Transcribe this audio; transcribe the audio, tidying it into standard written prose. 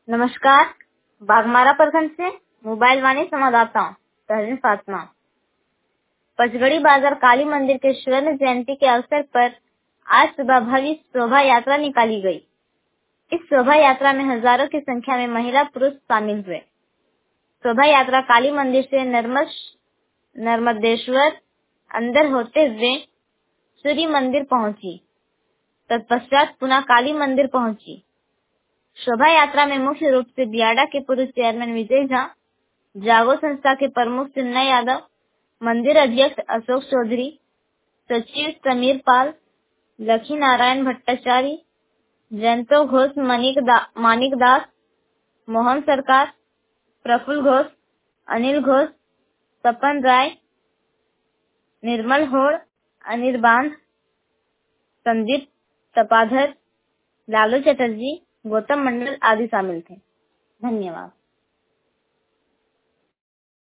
नमस्कार। बाघमारा प्रखंड से मोबाइल वाणी संवाददाता तहरीन फातिमा। पचगड़ी बाजार काली मंदिर के स्वर्ण जयंती के अवसर पर आज सुबह भव्य शोभा यात्रा निकाली गई। इस शोभा यात्रा में हजारों की संख्या में महिला पुरुष शामिल हुए। शोभा यात्रा काली मंदिर से नर्मदेश्वर अंदर होते हुए सूर्य मंदिर पहुंची, तत्पश्चात पुनः काली मंदिर पहुंची। शोभा यात्रा में मुख्य रूप से बियाडा के पूर्व चेयरमैन विजय झा, जागो संस्था के प्रमुख चिन्मय यादव, मंदिर अध्यक्ष अशोक चौधरी, सचिव समीर पाल, लक्ष्मी नारायण भट्टाचार्य, जयंतो घोष, मानिक दास, मोहन सरकार, प्रफुल्ल घोष, अनिल घोष, सपन राय, निर्मल होड़, अनिल बांध, संदीप तपाधर, लालू चटर्जी, गौतम मंडल आदि शामिल थे। धन्यवाद।